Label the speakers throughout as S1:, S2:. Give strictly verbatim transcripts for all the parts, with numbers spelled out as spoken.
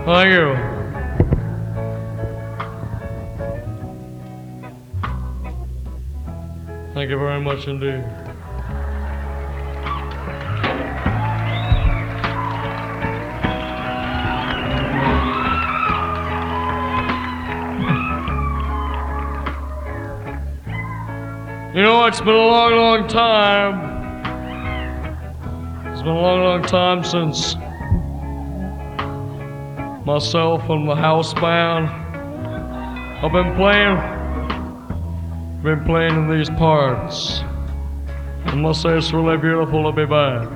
S1: Thank you. Thank you very much indeed. You know, it's been a long, long time. It's been a long, long time since myself and the house band have been playing, been playing in these parts. I must say it's really beautiful to be back.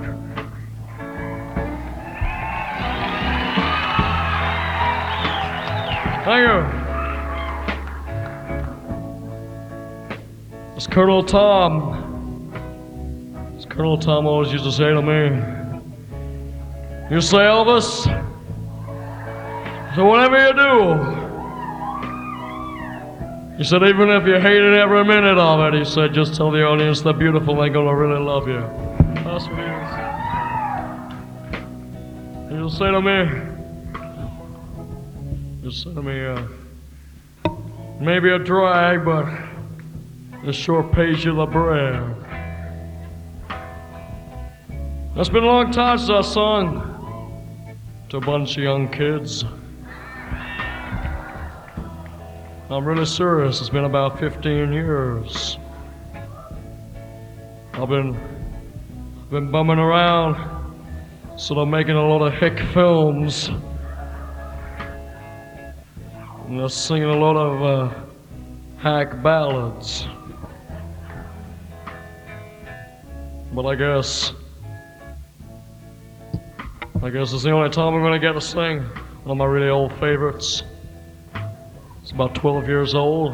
S1: Thank you. It's Colonel Tom. It's Colonel Tom always used to say to me, you say, Elvis, so whatever you do, he said, even if you hated every minute of it, he said, just tell the audience they're beautiful, they're gonna really love you. That's what he is. He'll say to me, he'll say to me, uh, maybe a drag, but it sure pays you the bread. It's been a long time since I sung to a bunch of young kids. I'm really serious. It's been about fifteen years. I've been, I've been bumming around, sort of making a lot of hick films. And just singing a lot of uh, hack ballads. But I guess, I guess it's the only time I'm gonna get to sing one of my really old favorites. It's about twelve years old.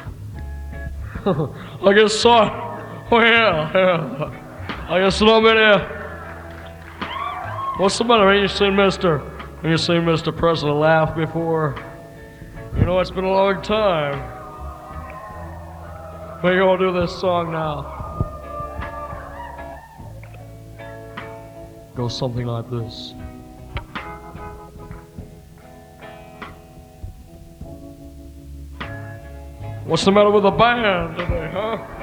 S1: I guess so. Oh yeah, yeah. I guess nobody. What's the matter? Ain't you seen Mister? Ain't you seen Mister President laugh before? You know, it's been a long time. We're gonna do this song now. Goes something like this. What's the matter with the band today, huh?